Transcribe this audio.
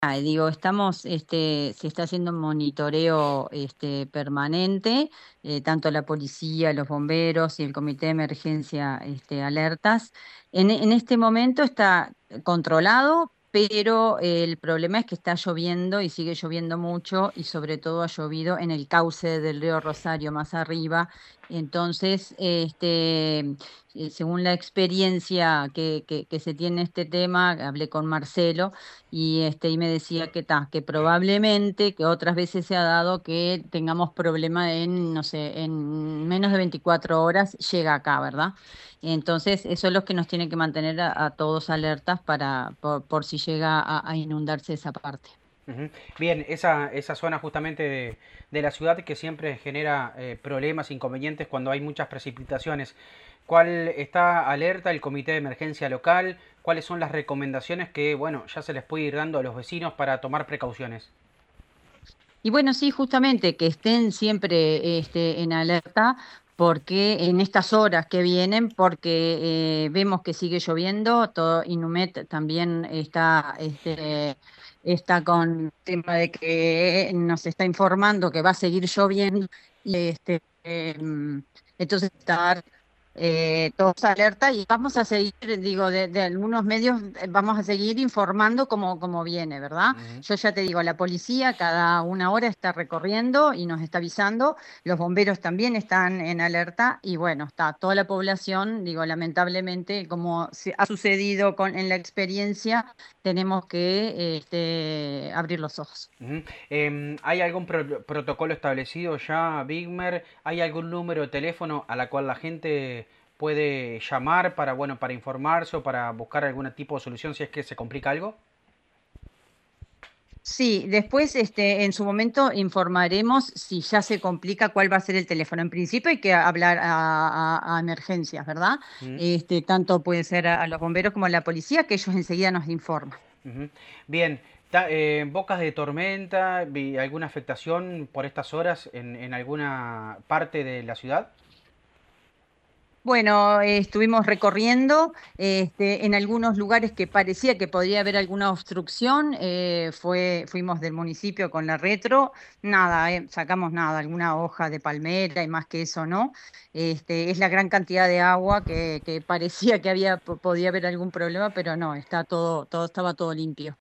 Digo, estamos, se está haciendo un monitoreo permanente, tanto la policía, los bomberos y el comité de emergencia alertas. En este momento está controlado, pero el problema es que está lloviendo y sigue lloviendo mucho y sobre todo ha llovido en el cauce del río Rosario más arriba. Entonces, según la experiencia que se tiene en este tema, hablé con Marcelo y me decía que probablemente, que otras veces se ha dado que tengamos problema en, no sé, en menos de 24 horas llega acá, ¿verdad? Entonces, eso es lo que nos tiene que mantener a todos alertas por si llega a inundarse esa parte. Ujú. Bien, esa zona justamente de la ciudad que siempre genera problemas, inconvenientes cuando hay muchas precipitaciones. ¿Cuál está alerta el comité de emergencia local? ¿Cuáles son las recomendaciones que, bueno, ya se les puede ir dando a los vecinos para tomar precauciones? Y bueno, sí, justamente que estén siempre en alerta porque en estas horas que vienen, porque vemos que sigue lloviendo, todo Inumet también está con tema de que nos está informando que va a seguir lloviendo y entonces estar todos alerta y vamos a seguir, digo, de algunos medios vamos a seguir informando cómo viene, ¿verdad? Ujú. Yo ya te digo, la policía cada una hora está recorriendo y nos está avisando, los bomberos también están en alerta y bueno, está toda la población, digo, lamentablemente, como ha sucedido en la experiencia, tenemos que abrir los ojos. Ujú. ¿Hay algún protocolo establecido ya, Bigmer? ¿Hay algún número de teléfono a la cual la gente puede llamar para, bueno, para informarse o para buscar algún tipo de solución si es que se complica algo? Sí, después en su momento informaremos si ya se complica cuál va a ser el teléfono. En principio hay que hablar a emergencias, ¿verdad? Ujú, Tanto puede ser a los bomberos como a la policía, que ellos enseguida nos informan. ujú. Bien, bocas de tormenta, ¿alguna afectación por estas horas en alguna parte de la ciudad? Bueno, estuvimos recorriendo en algunos lugares que parecía que podría haber alguna obstrucción. Fuimos del municipio con la retro, nada, sacamos nada, alguna hoja de palmera y más que eso, ¿no? Es la gran cantidad de agua que parecía que podía haber algún problema, pero no, estaba todo limpio.